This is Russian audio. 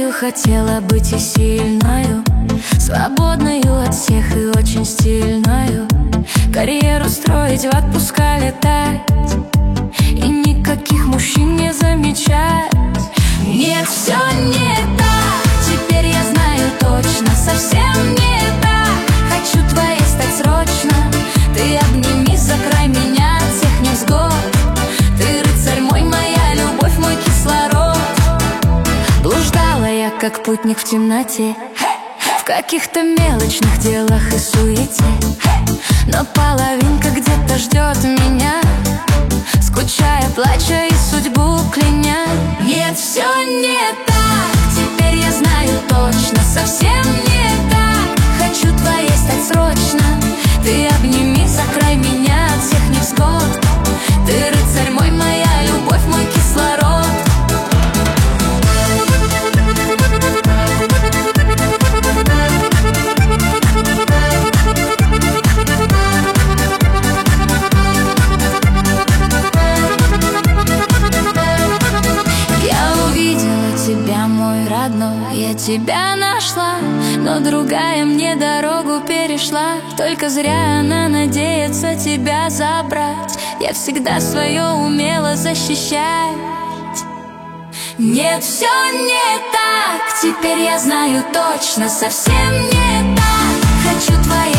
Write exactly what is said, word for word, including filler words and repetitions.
твою хотела быть и сильною, свободною от всех и очень стильною. Карьеру строить, в отпуска летать и никаких мужчин не замечать. Нет, все не так, теперь я знаю точно, совсем не так. Хочу твоей стать срочно, ты обними, закрой меня от всех невзгод. Ты рыцарь мой, моя любовь, мой кислород. Блуждала я, как путник в темноте, в каких-то мелочных делах и суете, но половинка где-то ждет меня, скучая, плача и судьбу кляня. Нет, все не так, теперь я знаю точно, совсем не так. Хочу твоей стать срочно, ты обними, закрой меня от всех невзгод. Ты рыцарь мой, моя любовь, мой кислород. Я тебя нашла, но другая мне дорогу перешла. Только зря она надеется тебя забрать. Я всегда свое умела защищать. Нет, все не так, теперь я знаю точно, совсем не так. Хочу твоей